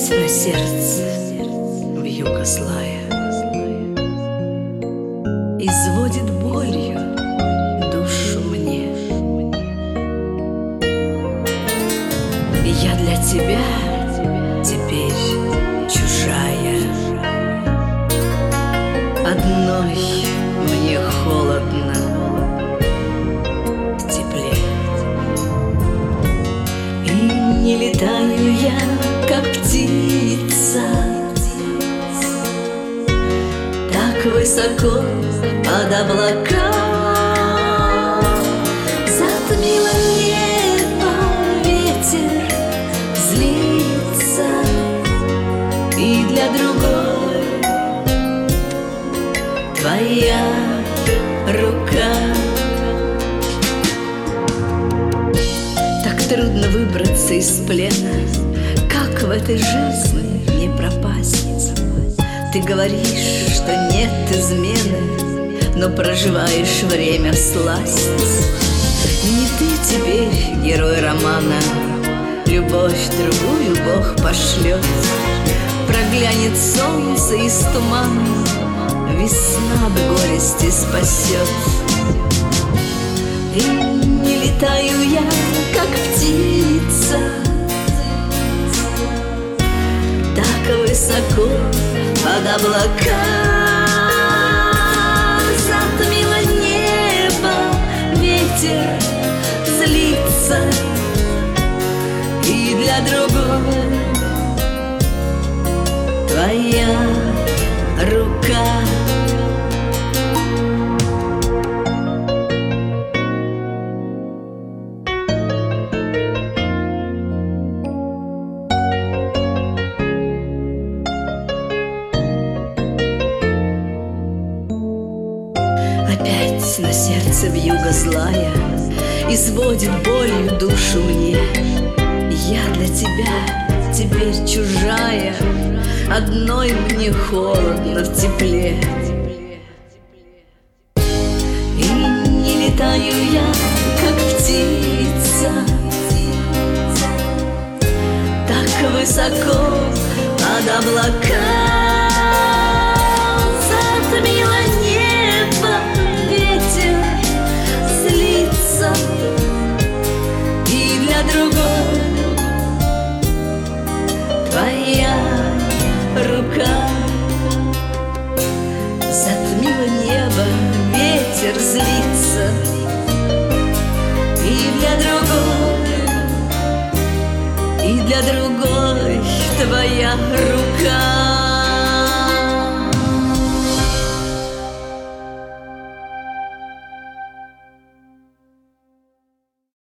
Опять на сердце вьюга злая изводит болью душу мне. И я для тебя теперь чужая. Одной мне холодно в тепле. И не летаю я, как птица, так высоко под облака. Затмило небо, ветер злится, и для другой твоя рука. Так трудно выбраться из плена, как в этой жизни не пропасть. Ты говоришь, что нет измены, но проживаешь время всласть. Не ты теперь герой романа, любовь другую Бог пошлет. Проглянет солнце из тумана, весна от горести спасет. И не летаю я, как птица, так высоко под облака. Затмило небо, ветер злится, и для другой твоя рука. Опять на сердце вьюга злая изводит болью душу мне. Я для тебя теперь чужая, одной мне холодно в тепле. И не летаю я, как птица, так высоко под облака. Затмило небо, ветер злится, и для другой твоя рука. Затмило небо, ветер злится, и для другой твоя рука.